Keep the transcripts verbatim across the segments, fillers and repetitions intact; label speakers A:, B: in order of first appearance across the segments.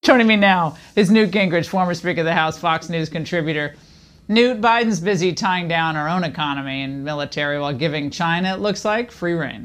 A: Joining me now is Newt Gingrich, former Speaker of the House, Fox News contributor. Newt, Biden's busy tying down our own economy and military while giving China, it looks like, free rein.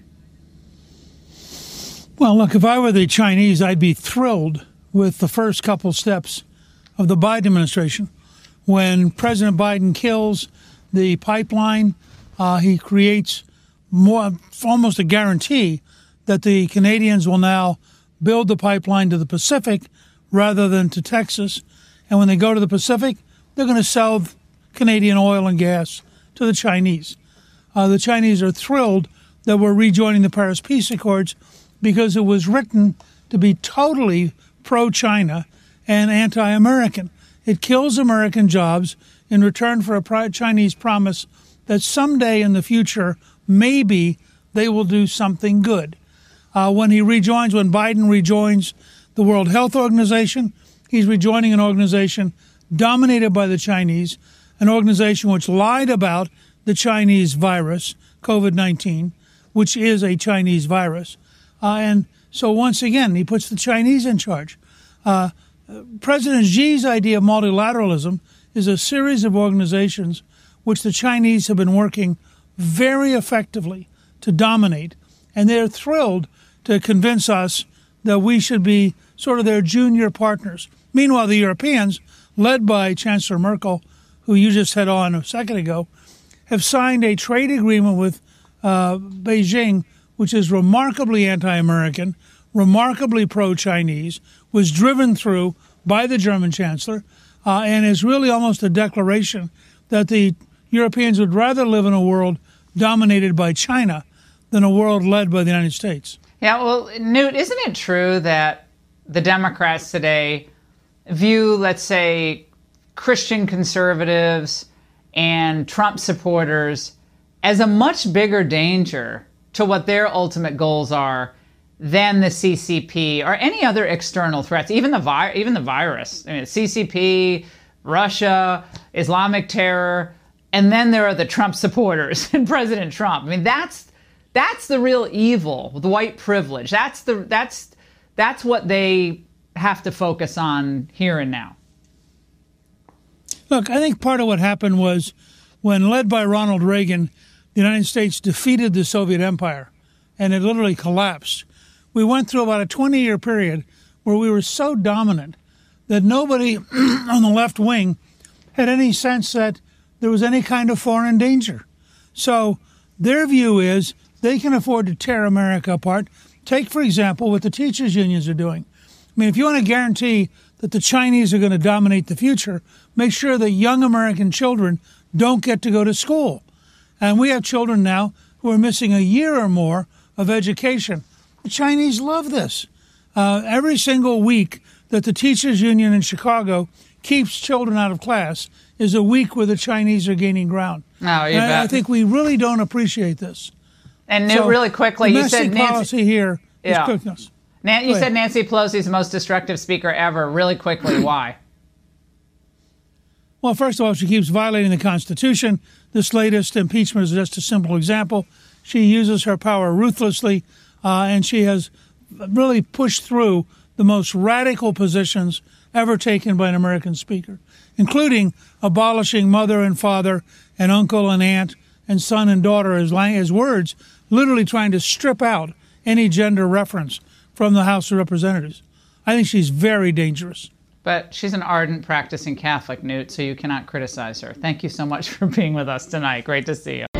B: Well, look, if I were the Chinese, I'd be thrilled with the first couple steps of the Biden administration. When President Biden kills the pipeline, uh, he creates more, almost a guarantee that the Canadians will now build the pipeline to the Pacific rather than to Texas. And when they go to the Pacific, they're going to sell Canadian oil and gas to the Chinese. Uh, the Chinese are thrilled that we're rejoining the Paris Peace Accords because it was written to be totally pro-China and anti-American. It kills American jobs in return for a Chinese promise that someday in the future, maybe they will do something good. Uh, when he rejoins, when Biden rejoins the World Health Organization, he's rejoining an organization dominated by the Chinese, an organization which lied about the Chinese virus, COVID nineteen, which is a Chinese virus. Uh, and so once again, he puts the Chinese in charge. Uh, President Xi's idea of multilateralism is a series of organizations which the Chinese have been working very effectively to dominate. And they're thrilled to convince us that we should be sort of their junior partners. Meanwhile, the Europeans, led by Chancellor Merkel, who you just had on a second ago, have signed a trade agreement with uh, Beijing, which is remarkably anti-American, remarkably pro-Chinese, was driven through by the German Chancellor, uh, and is really almost a declaration that the Europeans would rather live in a world dominated by China than a world led by the United States.
A: Yeah, well, Newt, isn't it true that the Democrats today view, let's say, Christian conservatives and Trump supporters as a much bigger danger to what their ultimate goals are than the C C P or any other external threats, even the vi- even the virus? I mean, the C C P, Russia, Islamic terror, and then there are the Trump supporters and President Trump. I mean, that's that's the real evil, the white privilege. That's the that's that's what they have to focus on here and now.
B: Look, I think part of what happened was when, led by Ronald Reagan, the United States defeated the Soviet Empire, and it literally collapsed. We went through about a twenty-year period where we were so dominant that nobody on the left wing had any sense that there was any kind of foreign danger. So their view is they can afford to tear America apart. Take, for example, what the teachers' unions are doing. I mean, if you want to guarantee that the Chinese are going to dominate the future, make sure that young American children don't get to go to school. And we have children now who are missing a year or more of education. The Chinese love this. Uh, every single week that the teachers' union in Chicago keeps children out of class is a week where the Chinese are gaining ground.
A: Oh, you
B: and
A: bet.
B: I think we really don't appreciate this.
A: And Newt,
B: so
A: really quickly, you said
B: Nancy
A: Nancy
B: here is
A: yeah.
B: quickness.
A: Nan- you said Nancy Pelosi is the most destructive speaker ever. Really quickly, why?
B: Well, first of all, she keeps violating the Constitution. This latest impeachment is just a simple example. She uses her power ruthlessly, uh, and she has really pushed through the most radical positions ever taken by an American speaker, including abolishing mother and father and uncle and aunt and son and daughter as, as words, literally trying to strip out any gender reference from the House of Representatives. I think she's very dangerous.
A: But she's an ardent practicing Catholic, Newt, so you cannot criticize her. Thank you so much for being with us tonight. Great to see you.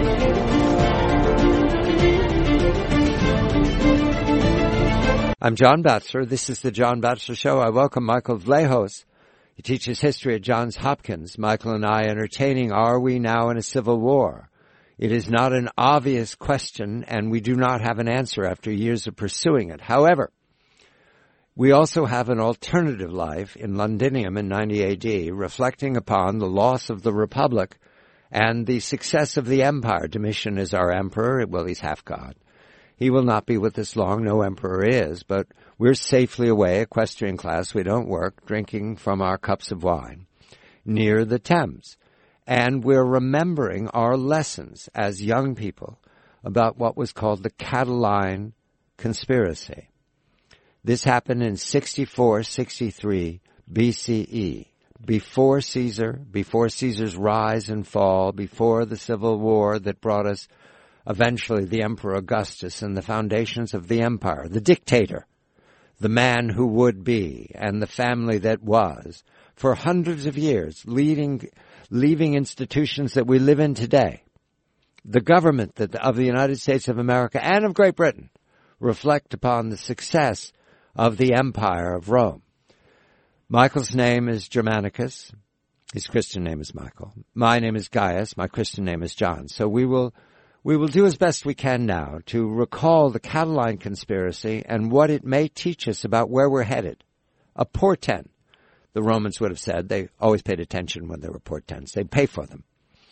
C: I'm John Batchelor. This is the John Batchelor Show. I welcome Michael Vlahos. He teaches history at Johns Hopkins. Michael and I entertaining Are We Now in a Civil War? It is not an obvious question, and we do not have an answer after years of pursuing it. However, we also have an alternative life in Londinium in ninety A D, reflecting upon the loss of the Republic and the success of the Empire. Domitian is our emperor. Well, he's half God. He will not be with us long. No emperor is, but we're safely away, equestrian class. We don't work, drinking from our cups of wine near the Thames. And we're remembering our lessons as young people about what was called the Catiline conspiracy. This happened in sixty-four sixty-three B C E, before Caesar, before Caesar's rise and fall, before the civil war that brought us eventually the Emperor Augustus and the foundations of the empire, the dictator, the man who would be, and the family that was, for hundreds of years, leading, leaving institutions that we live in today. The government that, of the United States of America and of Great Britain reflect upon the success of the empire of Rome. Michael's name is Germanicus. His Christian name is Michael. My name is Gaius. My Christian name is John. So we will we will do as best we can now to recall the Catiline conspiracy and what it may teach us about where we're headed. A portent, the Romans would have said. They always paid attention when there were portents. They'd pay for them.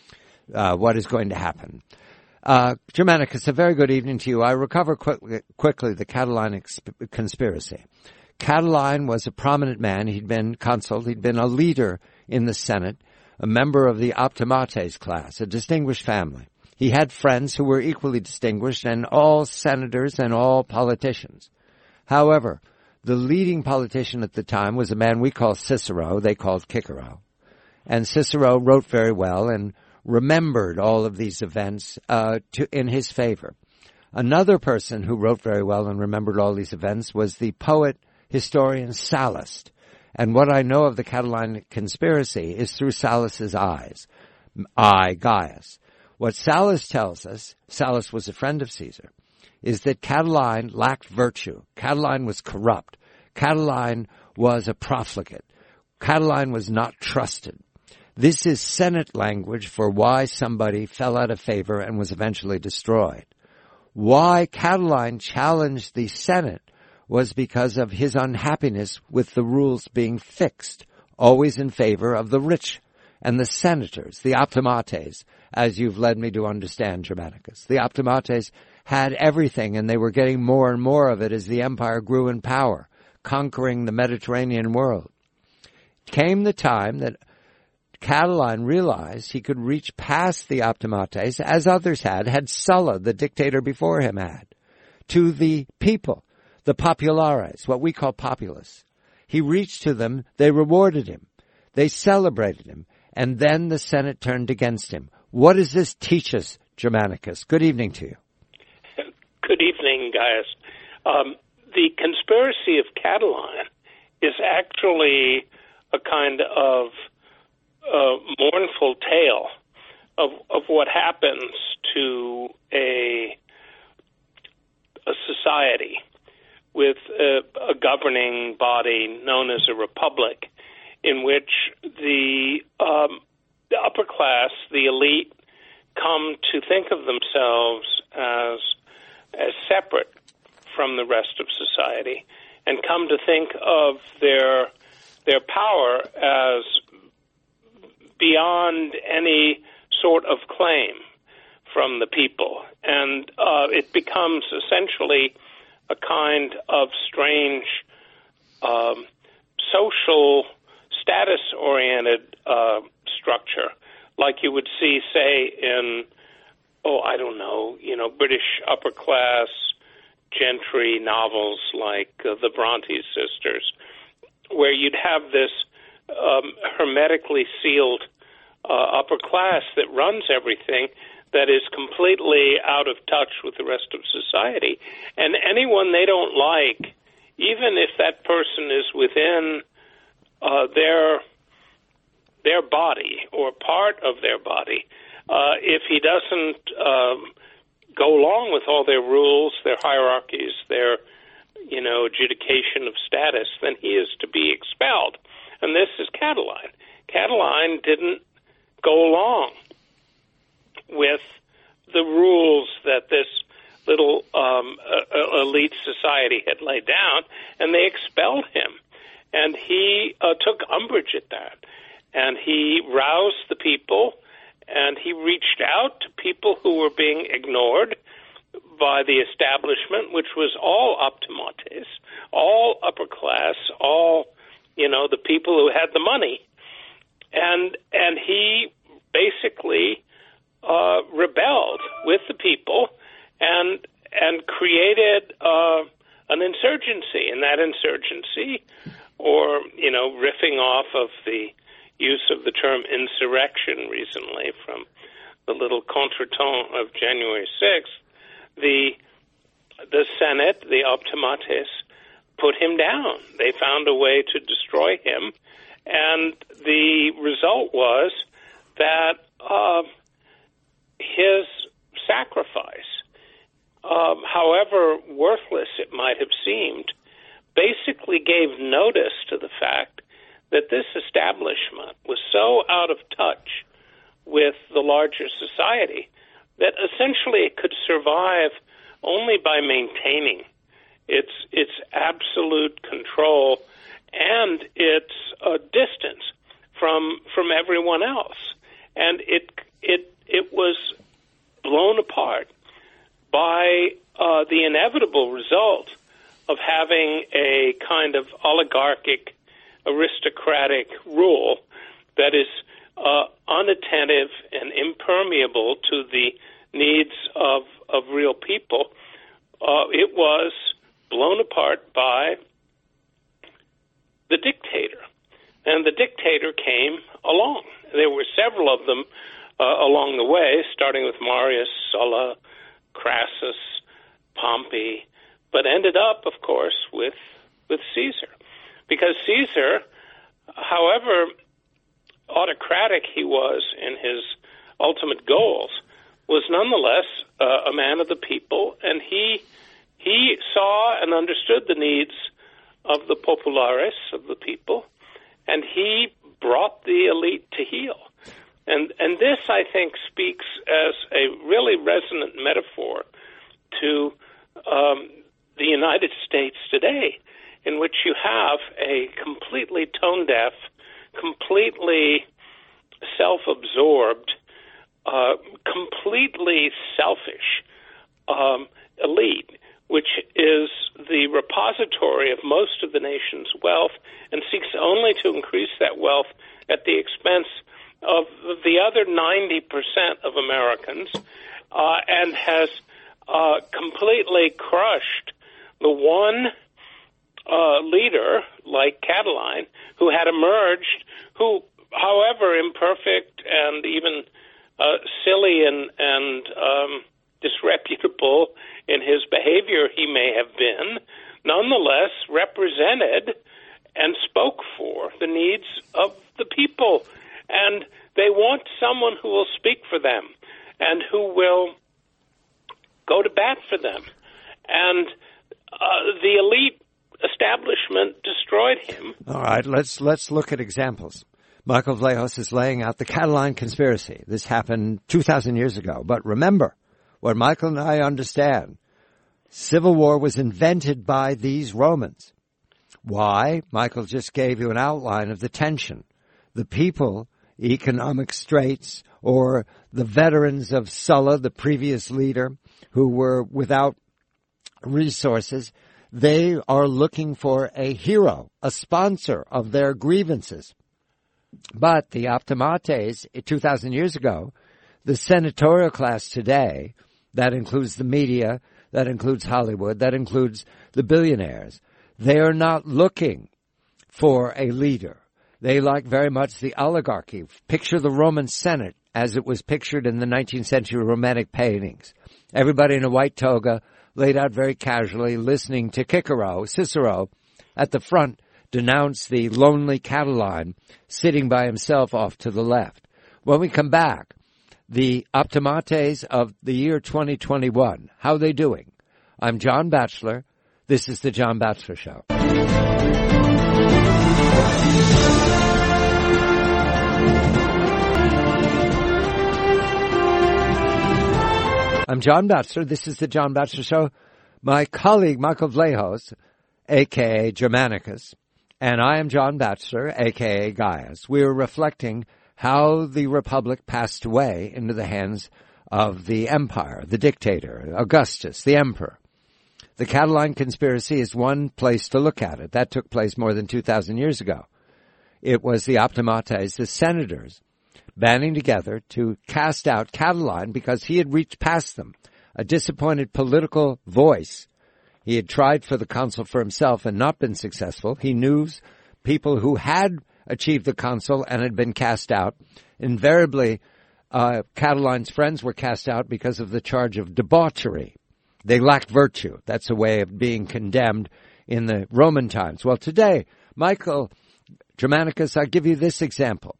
C: Uh, what is going to happen? Uh, Germanicus, a very good evening to you. I recover quickly, quickly the Catiline exp- conspiracy. Catiline was a prominent man. He'd been consul. He'd been a leader in the Senate, a member of the Optimates class, a distinguished family. He had friends who were equally distinguished, and all senators and all politicians. However, the leading politician at the time was a man we call Cicero. They called Cicero. And Cicero wrote very well and remembered all of these events uh, to, in his favor. Another person who wrote very well and remembered all these events was the poet, historian Sallust. And what I know of the Catiline conspiracy is through Sallus's eyes. I, Gaius. What Sallust tells us, Sallust was a friend of Caesar, is that Catiline lacked virtue. Catiline was corrupt. Catiline was a profligate. Catiline was not trusted. This is Senate language for why somebody fell out of favor and was eventually destroyed. Why Catiline challenged the Senate was because of his unhappiness with the rules being fixed, always in favor of the rich and the senators, the Optimates, as you've led me to understand, Germanicus. The Optimates had everything, and they were getting more and more of it as the empire grew in power, conquering the Mediterranean world. Came the time that Catiline realized he could reach past the Optimates, as others had, had Sulla, the dictator before him, had, to the people, the populares, what we call populace. He reached to them, they rewarded him, they celebrated him, and then the Senate turned against him. What does this teach us, Germanicus? Good evening to you.
D: Good evening, Gaius. Um, the conspiracy of Catiline is actually a kind of uh, mournful tale of of what happens to a a society with a, a governing body known as a republic, in which the, um, the upper class, the elite, come to think of themselves as as separate from the rest of society, and come to think of their their power as beyond any sort of claim from the people. And uh, it becomes essentially a kind of strange um, social status-oriented uh, structure, like you would see, say, in, oh, I don't know, you know, British upper-class gentry novels like uh, the Bronte sisters, where you'd have this um, hermetically sealed uh, upper class that runs everything, that is completely out of touch with the rest of society. And anyone they don't like, even if that person is within uh, their their body or part of their body, uh, if he doesn't um, go along with all their rules, their hierarchies, their, you know, adjudication of status, then he is to be expelled. And this is Catiline. Catiline didn't go along with the rules that this little um, uh, elite society had laid down, and they expelled him. And he uh, took umbrage at that. And he roused the people, and he reached out to people who were being ignored by the establishment, which was all optimates, all upper class, all, you know, the people who had the money. And and he basically uh, rebelled with the people and and created uh, an insurgency, and that insurgency, or, you know, riffing off of the use of the term insurrection recently from the little contretemps of January sixth, the the Senate, the optimates, put him down. They found a way to destroy him, and the result was that uh, his sacrifice, uh, however worthless it might have seemed, basically gave notice to the fact that this establishment was so out of touch with the larger society that essentially it could survive only by maintaining its its absolute control and its uh, distance from from everyone else, and it it it was blown apart by uh, the inevitable result of having a kind of oligarchic, aristocratic rule that is uh, unattentive and impermeable to the needs of of real people. Uh, it was blown apart by the dictator, and the dictator came along. There were several of them uh, along the way, starting with Marius, Sulla, Crassus, Pompey, but ended up, of course, with with Caesar, because Caesar, however autocratic he was in his ultimate goals, was nonetheless uh, a man of the people, and he he saw and understood the needs of the populares, of the people, and he brought the elite to heel. And and this, I think, speaks as a really resonant metaphor to um, the United States today, in which you have a completely tone-deaf, completely self-absorbed, uh, completely selfish um, elite, which is the repository of most of the nation's wealth and seeks only to increase that wealth at the expense of the other ninety percent of Americans, uh, and has uh, completely crushed the one uh, leader, like Catiline, who had emerged, who, however imperfect and even uh, silly and, and um, disreputable in his behavior he may have been, nonetheless represented and spoke for the needs of the people. And they want someone who will speak for them and who will go to bat for them. And uh, the elite establishment destroyed him.
C: All right, let's let's look at examples. Michael Vlahos is laying out the Catiline conspiracy. This happened two thousand years ago. But remember, what Michael and I understand, civil war was invented by these Romans. Why? Michael just gave you an outline of the tension. The people, economic straits, or the veterans of Sulla, the previous leader, who were without resources, they are looking for a hero, a sponsor of their grievances. But the optimates, two thousand years ago, the senatorial class today, that includes the media, that includes Hollywood, that includes the billionaires, they are not looking for a leader. They like very much the oligarchy. Picture the Roman Senate as it was pictured in the nineteenth century Romantic paintings. Everybody in a white toga, laid out very casually, listening to Cicero, Cicero at the front denounce the lonely Catiline sitting by himself off to the left. When we come back, the optimates of the year twenty twenty-one, how are they doing? I'm John Batchelor. This is the John Batchelor Show. I'm John Batchelor. This is the John Batchelor Show. My colleague, Michael Vlahos, a k a. Germanicus, and I am John Batchelor, a k a. Gaius. We are reflecting how the Republic passed away into the hands of the empire, the dictator, Augustus, the emperor. The Catiline conspiracy is one place to look at it. That took place more than two thousand years ago. It was the optimates, the senators, banding together to cast out Catiline because he had reached past them, a disappointed political voice He had tried for the consul for himself and not been successful. He knew people who had achieved the consul and had been cast out. Invariably, uh, Catiline's friends were cast out because of the charge of debauchery. They lacked virtue. That's a way of being condemned in the Roman times. Well, today, Michael Germanicus, I'll give you this example.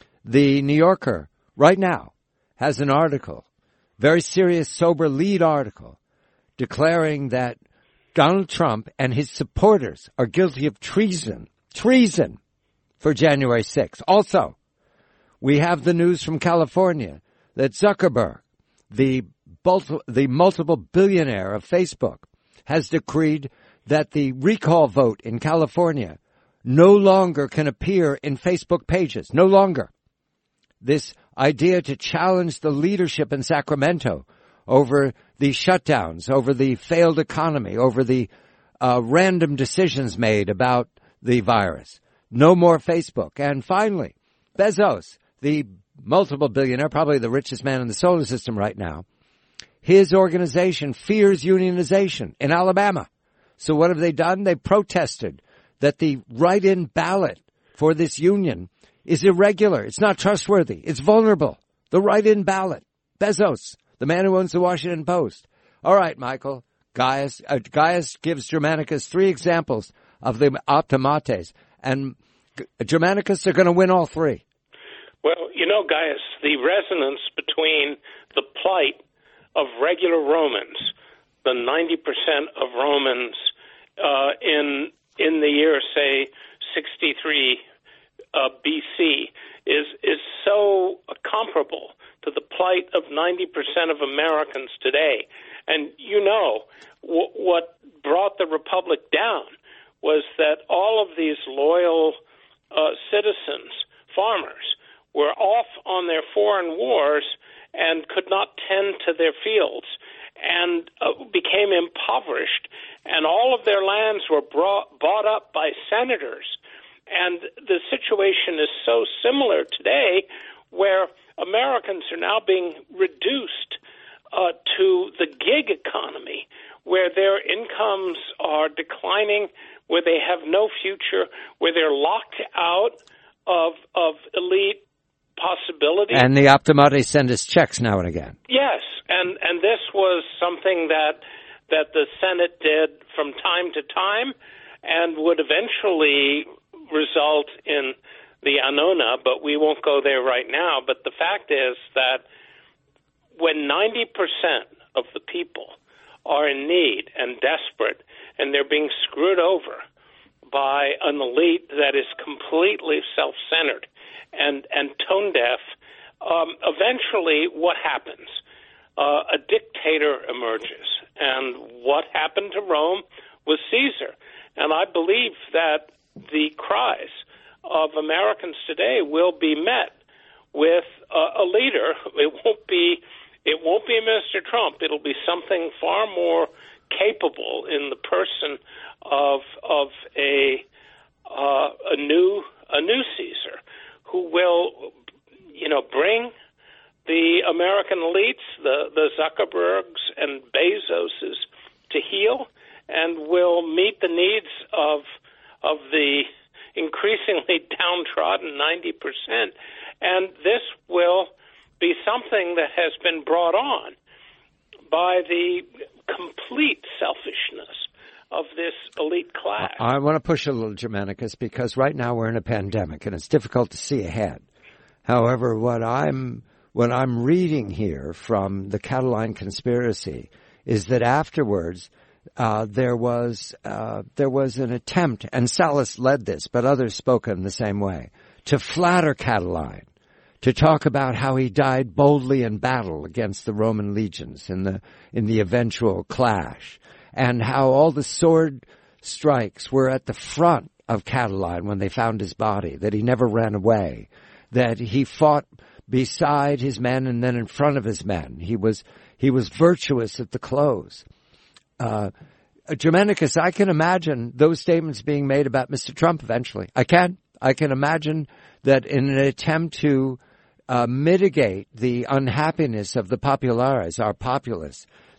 C: The New Yorker, right now, has an article, very serious, sober lead article, declaring that Donald Trump and his supporters are guilty of treason, treason for January sixth. Also, we have the news from California that Zuckerberg, the, the multiple billionaire of Facebook, has decreed that the recall vote in California no longer can appear in Facebook pages. No longer. This idea to challenge the leadership in Sacramento over the shutdowns, over the failed economy, over the uh, random decisions made about the virus. No more Facebook. And finally, Bezos, the multiple billionaire, probably the richest man in the solar system right now, his organization fears unionization in Alabama. So what have they done? They protested that the write-in ballot for this union is irregular. It's not trustworthy. It's vulnerable. The write-in ballot. Bezos, the man who owns the Washington Post. All right, Michael. Gaius, uh, Gaius gives Germanicus three examples of the optimates, and Germanicus are going to win all three.
D: Well, you know, Gaius, the resonance between the plight of regular Romans, the ninety percent of Romans uh, in in the year, say, sixty-three uh, B C, is is so comparable to the plight of ninety percent of Americans today. And you know, w- what brought the Republic down was that all of these loyal uh, citizens, farmers, were off on their foreign wars and could not tend to their fields and uh, became impoverished, and all of their lands were brought, bought up by senators. And the situation is so similar today, where Americans are now being reduced uh, to the gig economy, where their incomes are declining, where they have no future, where they're locked out of of elite possibilities.
C: And the optimates send us checks now and again.
D: Yes, and and this was something that that the Senate did from time to time, and would eventually result in the Annona, but we won't go there right now. But the fact is that when ninety percent of the people are in need and desperate, and they're being screwed over by an elite that is completely self-centered and, and tone-deaf, um, eventually what happens? Uh, a dictator emerges. And what happened to Rome was Caesar. And I believe that the cries of Americans today will be met with uh, a leader. It won't be it won't be Mister Trump. It'll be something far more capable in the person of of a uh, a new a new Caesar, who will, you know, bring the American elites, the the Zuckerbergs and Bezoses, to heel, and will meet the needs of of the increasingly downtrodden ninety percent. And this will be something that has been brought on by the complete selfishness of this elite class.
C: I want to push a little, Germanicus, because right now we're in a pandemic and it's difficult to see ahead. However, what I'm what I'm reading here from the Catiline conspiracy is that afterwards uh, there was uh, there was an attempt, and Sallust led this, but others spoke in the same way, to flatter Catiline, to talk about how he died boldly in battle against the Roman legions in the in the eventual clash, and how all the sword strikes were at the front of Catiline when they found his body, that he never ran away, that he fought beside his men and then in front of his men. He was he was virtuous at the close. Uh, Germanicus, I can imagine those statements being made about Mister Trump eventually. I can. I can imagine that in an attempt to uh, mitigate the unhappiness of the populares, our populace,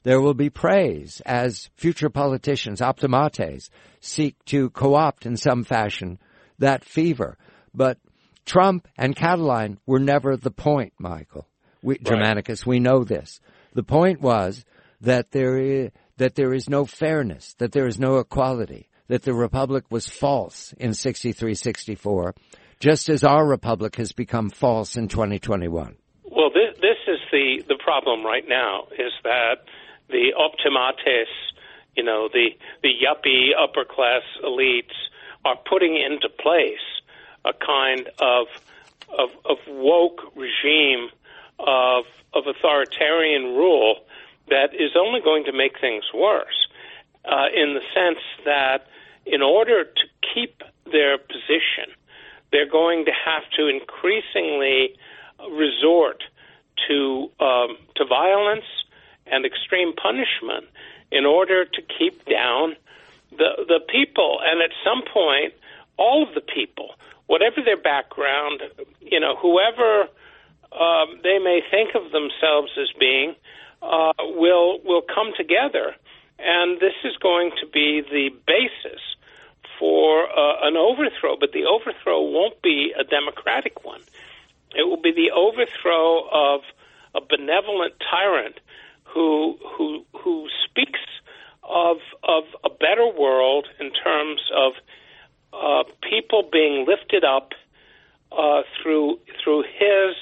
C: There will be praise as future politicians, optimates, seek to co-opt in some fashion that fever. But Trump and Cataline were never the point, Michael. We, right. Germanicus, we know this. The point was that there is, that there is no fairness, that there is no equality, that the republic was false in sixty-three sixty-four, just as our republic has become false in twenty twenty-one.
D: Well, this, this is the, the problem right now, is that the optimates, you know, the, the yuppie upper-class elites are putting into place a kind of, of, of woke regime of, of authoritarian rule that is only going to make things worse, uh, in the sense that in order to keep their position, they're going to have to increasingly resort to um, to violence and extreme punishment in order to keep down the the people. And at some point, all of the people, whatever their background, you know, whoever um, they may think of themselves as being, uh, will will come together. And this is going to be the basis for uh, an overthrow, but the overthrow won't be a democratic one. It will be the overthrow of a benevolent tyrant who who who speaks of of a better world in terms of uh, people being lifted up uh, through through his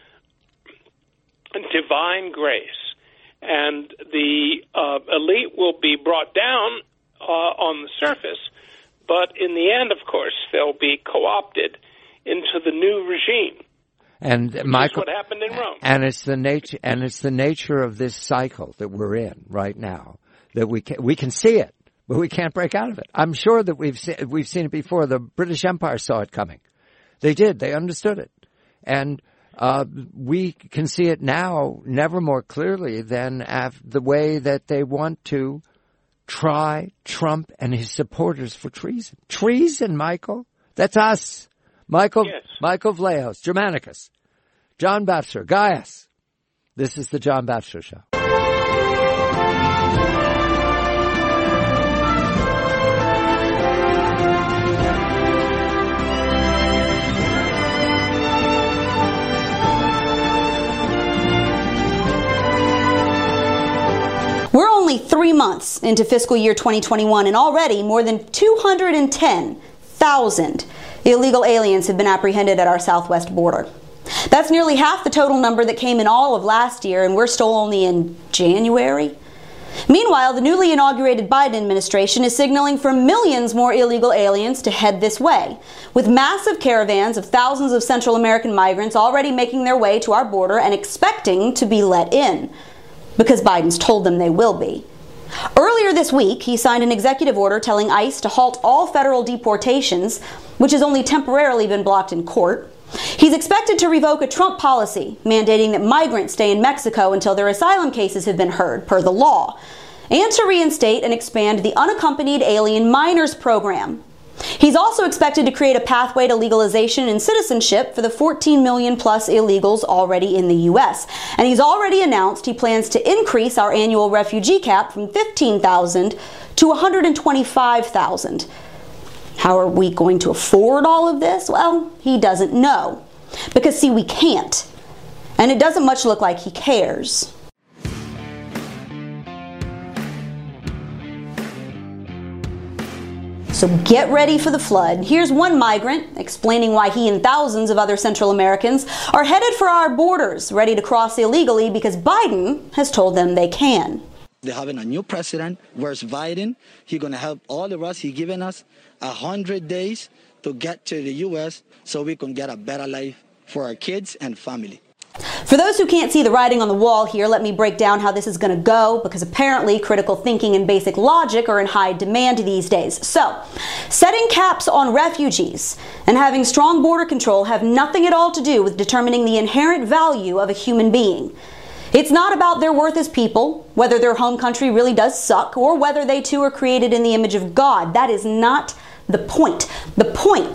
D: divine grace, and the uh, elite will be brought down uh, on the surface. But in the end, of course, they'll be co-opted into the new regime.
C: And
D: which
C: Michael,
D: is what happened in Rome.
C: And it's the nature, and it's the nature of this cycle that we're in right now, that we can, we can see it, but we can't break out of it. I'm sure that we've seen, we've seen it before. The British Empire saw it coming. They did. They understood it. And uh we can see it now never more clearly than af- the way that they want to try Trump and his supporters for treason. Treason, Michael. That's us. Michael,
D: yes.
C: Michael Vlahos, Germanicus, John Baptster, Gaius. This is the John Baptster Show.
E: We're only three months into fiscal year twenty twenty-one, and already more than two hundred ten thousand illegal aliens have been apprehended at our southwest border. That's nearly half the total number that came in all of last year, and we're still only in January. Meanwhile, the newly inaugurated Biden administration is signaling for millions more illegal aliens to head this way, with massive caravans of thousands of Central American migrants already making their way to our border and expecting to be let in, because Biden's told them they will be. Earlier this week, he signed an executive order telling ICE to halt all federal deportations, which has only temporarily been blocked in court. He's expected to revoke a Trump policy mandating that migrants stay in Mexico until their asylum cases have been heard, per the law, and to reinstate and expand the Unaccompanied Alien Minors Program. He's also expected to create a pathway to legalization and citizenship for the fourteen million plus illegals already in the U S. And he's already announced he plans to increase our annual refugee cap from fifteen thousand to one hundred twenty-five thousand. How are we going to afford all of this? Well, he doesn't know. Because, see, we can't. And it doesn't much look like he cares. So get ready for the flood. Here's one migrant explaining why he and thousands of other Central Americans are headed for our borders, ready to cross illegally because Biden has told them they can.
F: They're having a new president, where's Biden. He's going to help all of us. He's given us one hundred days to get to the U S so we can get a better life for our kids and family.
E: For those who can't see the writing on the wall here, let me break down how this is going to go, because apparently critical thinking and basic logic are in high demand these days. So, setting caps on refugees and having strong border control have nothing at all to do with determining the inherent value of a human being. It's not about their worth as people, whether their home country really does suck, or whether they too are created in the image of God. That is not the point. The point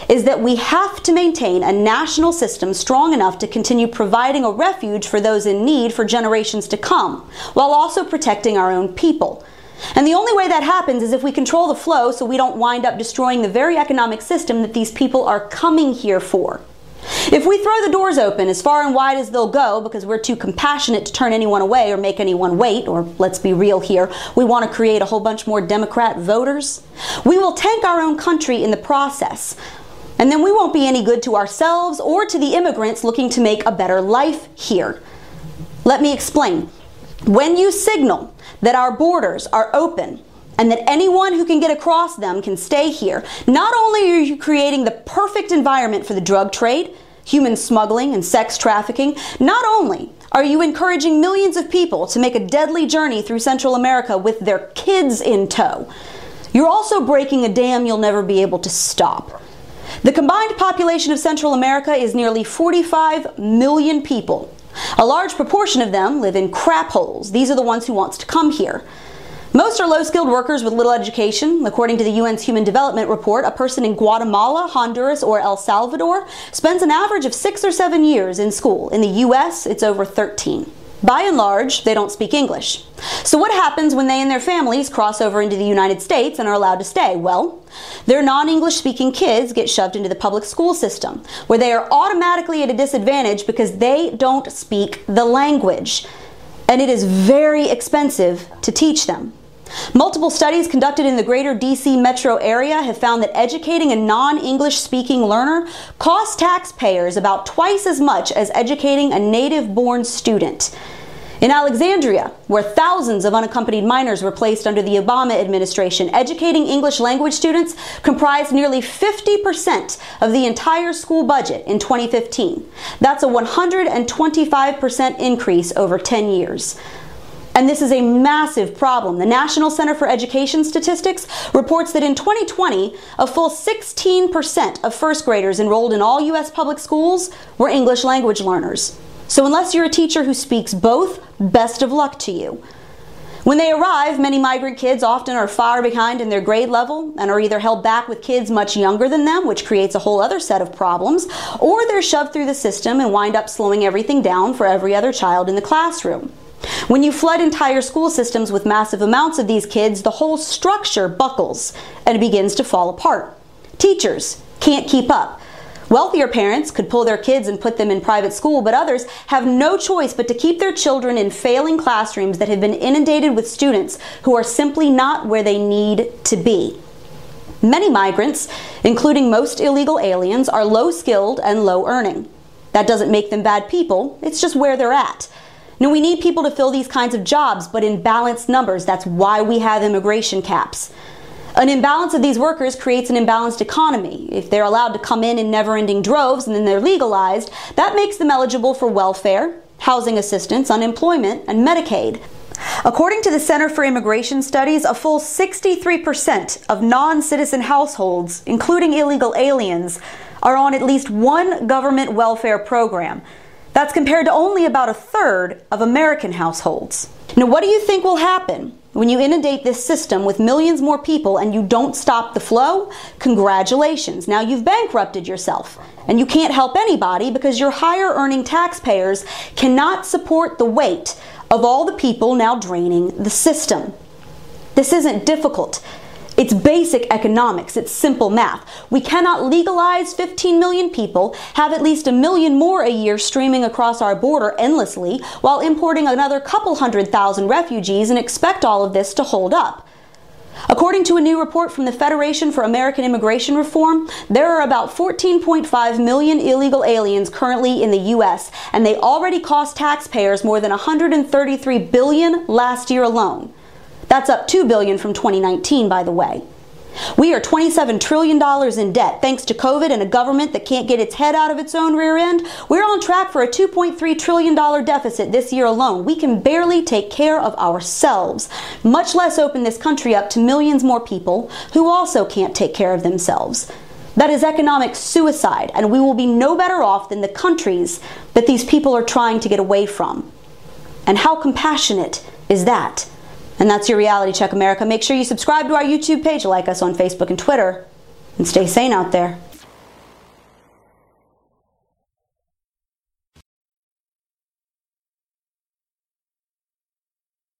E: is that we have to maintain a national system strong enough to continue providing a refuge for those in need for generations to come, while also protecting our own people. And the only way that happens is if we control the flow so we don't wind up destroying the very economic system that these people are coming here for. If we throw the doors open as far and wide as they'll go because we're too compassionate to turn anyone away or make anyone wait, or let's be real here, we want to create a whole bunch more Democrat voters, we will tank our own country in the process. And then we won't be any good to ourselves or to the immigrants looking to make a better life here. Let me explain. When you signal that our borders are open and that anyone who can get across them can stay here, not only are you creating the perfect environment for the drug trade, human smuggling, and sex trafficking, not only are you encouraging millions of people to make a deadly journey through Central America with their kids in tow, you're also breaking a dam you'll never be able to stop. The combined population of Central America is nearly forty-five million people. A large proportion of them live in crap holes. These are the ones who want to come here. Most are low-skilled workers with little education. According to the U N's Human Development Report, a person in Guatemala, Honduras, or El Salvador spends an average of six or seven years in school. In the U S, it's over thirteen. By and large, they don't speak English. So what happens when they and their families cross over into the United States and are allowed to stay? Well, their non-English speaking kids get shoved into the public school system, where they are automatically at a disadvantage because they don't speak the language. And it is very expensive to teach them. Multiple studies conducted in the greater D C metro area have found that educating a non-English speaking learner costs taxpayers about twice as much as educating a native-born student. In Alexandria, where thousands of unaccompanied minors were placed under the Obama administration, educating English language students comprised nearly fifty percent of the entire school budget in twenty fifteen. That's a one hundred twenty-five percent increase over ten years. And this is a massive problem. The National Center for Education Statistics reports that in twenty twenty, a full sixteen percent of first graders enrolled in all U S public schools were English language learners. So unless you're a teacher who speaks both, best of luck to you. When they arrive, many migrant kids often are far behind in their grade level and are either held back with kids much younger than them, which creates a whole other set of problems, or they're shoved through the system and wind up slowing everything down for every other child in the classroom. When you flood entire school systems with massive amounts of these kids, the whole structure buckles and it begins to fall apart. Teachers can't keep up. Wealthier parents could pull their kids and put them in private school, but others have no choice but to keep their children in failing classrooms that have been inundated with students who are simply not where they need to be. Many migrants, including most illegal aliens, are low-skilled and low-earning. That doesn't make them bad people, it's just where they're at. Now, we need people to fill these kinds of jobs, but in balanced numbers. That's why we have immigration caps. An imbalance of these workers creates an imbalanced economy. If they're allowed to come in in never-ending droves and then they're legalized, that makes them eligible for welfare, housing assistance, unemployment, and Medicaid. According to the Center for Immigration Studies, a full sixty-three percent of non-citizen households, including illegal aliens, are on at least one government welfare program. That's compared to only about a third of American households. Now, what do you think will happen when you inundate this system with millions more people and you don't stop the flow? Congratulations. Now you've bankrupted yourself. And you can't help anybody because your higher earning taxpayers cannot support the weight of all the people now draining the system. This isn't difficult. It's basic economics. It's simple math. We cannot legalize fifteen million people, have at least a million more a year streaming across our border endlessly, while importing another couple hundred thousand refugees and expect all of this to hold up. According to a new report from the Federation for American Immigration Reform, there are about fourteen point five million illegal aliens currently in the U S, and they already cost taxpayers more than one hundred thirty-three billion dollars last year alone. That's up two billion dollars from twenty nineteen, by the way. We are twenty-seven trillion dollars in debt thanks to COVID and a government that can't get its head out of its own rear end. We're on track for a two point three trillion dollars deficit this year alone. We can barely take care of ourselves, much less open this country up to millions more people who also can't take care of themselves. That is economic suicide, and we will be no better off than the countries that these people are trying to get away from. And how compassionate is that? And that's your Reality Check, America. Make sure you subscribe to our YouTube page, like us on Facebook and Twitter, and stay sane out there.